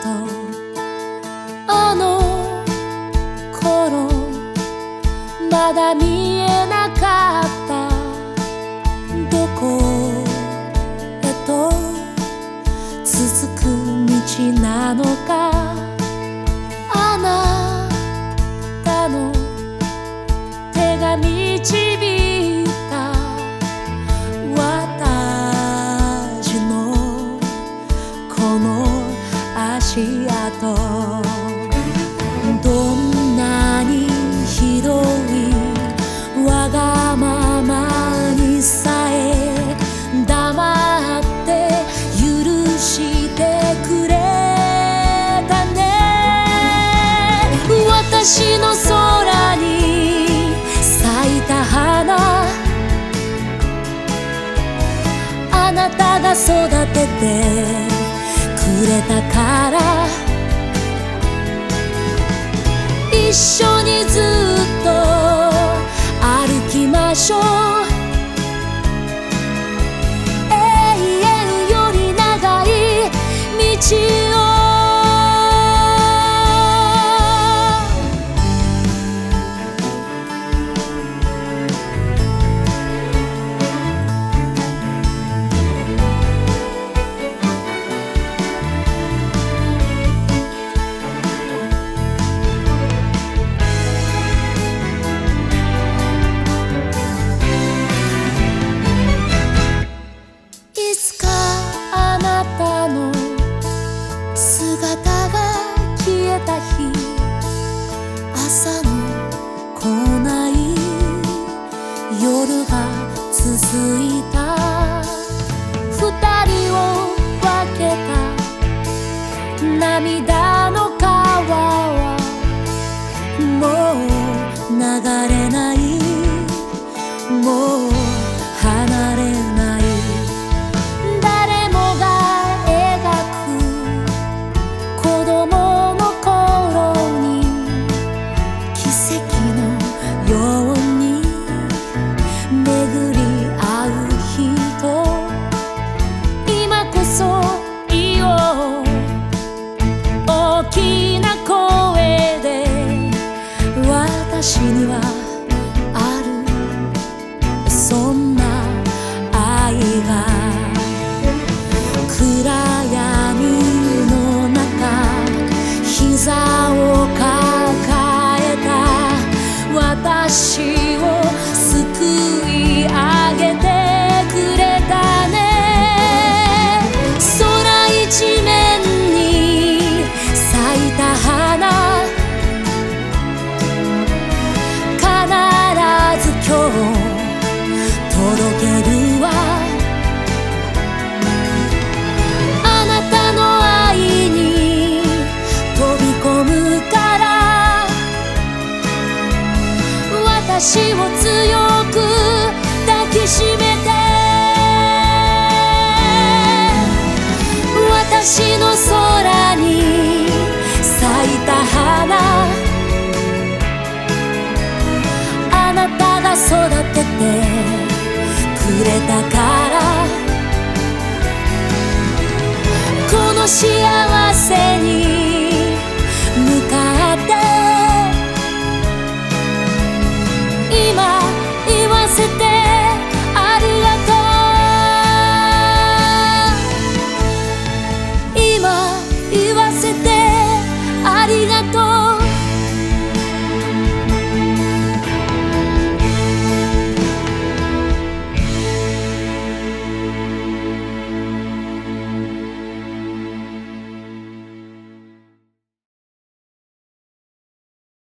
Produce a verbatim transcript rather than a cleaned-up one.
あの頃まだ見えなかったどこへと続く道なのか、あなたの手が導いた私のこの足跡、どんなにひどいわがままにさえ黙って許してくれたね。私の空に咲いた花、あなたが育ててくれたから、一緒にずっと歩きましょう。永遠より長い道を。いつかあなたの姿が消えた日、朝の来ない夜が続いた。二人を分けた涙の川はもう流れない、もう離れない。誰もが描く子供の頃に奇跡のように巡り合う人、今こそ言おう大きな声で、私にはあるそんな愛が。暗闇の中膝を抱えた私を救い上げてくれたね。空一面に咲いた花、必ず今日届けるわ。あなたの愛に飛び込むから、私を強く抱きしめて。私の空に咲いた花、あなたが育ててくれたから、この幸せ